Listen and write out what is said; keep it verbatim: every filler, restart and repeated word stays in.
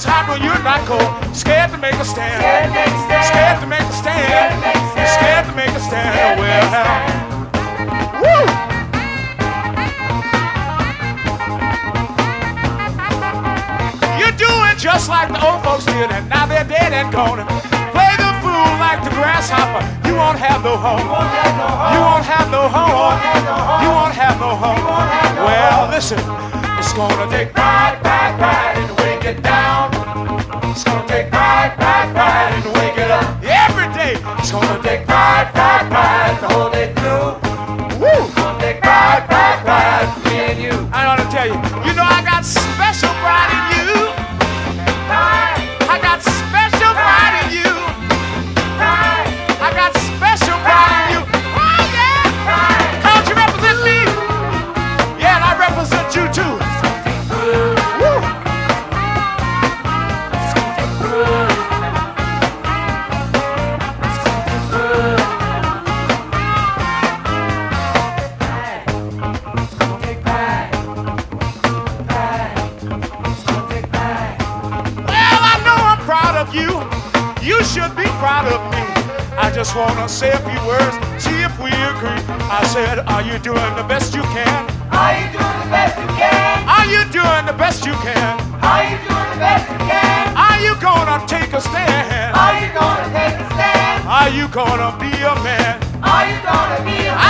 time when you're not cold. Scared to make a stand. Scared to make a stand. Scared to make a stand. Scared to make a stand. Well, Scared to make a stand. woo! You're doing just like the old folks did, and now they're dead and gone. Play the fool like the grasshopper. You won't have no home. You won't have no home. You won't have no home. Well, listen, it's gonna take pride, pride, pride, and wake it down. It's gonna take pride, pride, pride, and wake it up every day. It's gonna take pride, pride, pride, to hold it through. Woo! It's gonna take pride, pride, pride, for me and you. I ought to tell you, you know I got special pride in you. I got special pride in you. I got special pride in you. Oh yeah! Don't you represent me? Yeah, and I represent you too. Woo! Well, I know I'm proud of you. You should be proud of me. I just wanna say a few words, see if we agree. I said, are you doing the best you can? Are you doing the best you can? Are you doing the best you can? Are you doing the best you can? Are you gonna take a stand? Are you gonna take a stand? Are you gonna be a man? Are you gonna be a